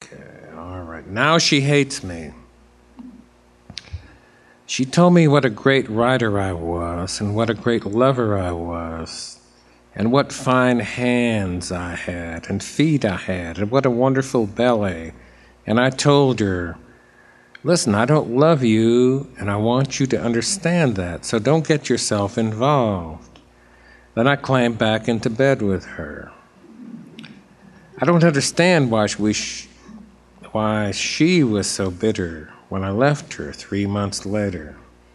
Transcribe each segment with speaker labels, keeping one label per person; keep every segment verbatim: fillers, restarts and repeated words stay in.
Speaker 1: Okay, all right. Now she hates me. She told me what a great writer I was, and what a great lover I was, and what fine hands I had, and feet I had, and what a wonderful belly. And I told her, listen, I don't love you, and I want you to understand that, so don't get yourself involved. Then I climbed back into bed with her. I don't understand why we sh- why she was so bitter when I left her three months later.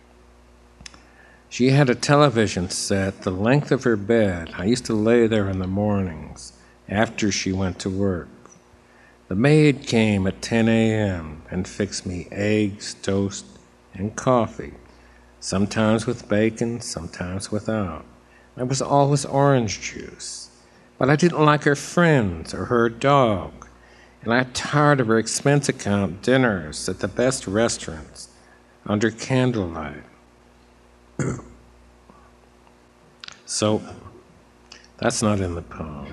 Speaker 1: She had a television set the length of her bed. I used to lay there in the mornings after she went to work. The maid came at ten a.m. and fixed me eggs, toast, and coffee, sometimes with bacon, sometimes without. There was always orange juice. But I didn't like her friends or her dog, and I tired of her expense account dinners at the best restaurants under candlelight. So, that's not in the poem.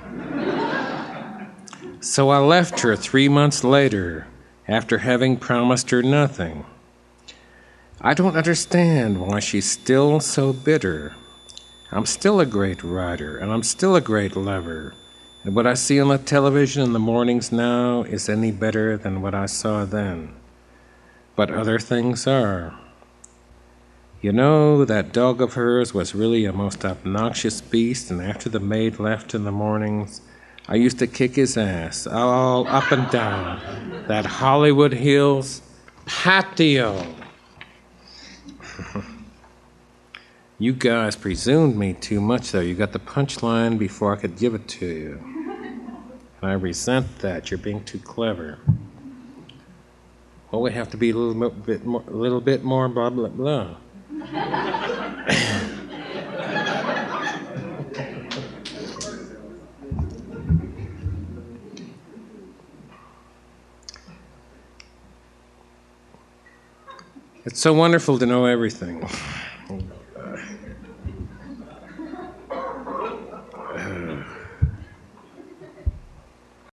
Speaker 1: So I left her three months later after having promised her nothing. I don't understand why she's still so bitter. I'm still a great writer, and I'm still a great lover. And what I see on the television in the mornings now is any better than what I saw then. But other things are. You know, that dog of hers was really a most obnoxious beast, and after the maid left in the mornings, I used to kick his ass all up and down that Hollywood Hills patio. You guys presumed me too much, though. You got the punchline before I could give it to you. And I resent that. You're being too clever. Well, we have to be a little bit more, a little bit more blah, blah, blah. It's so wonderful to know everything.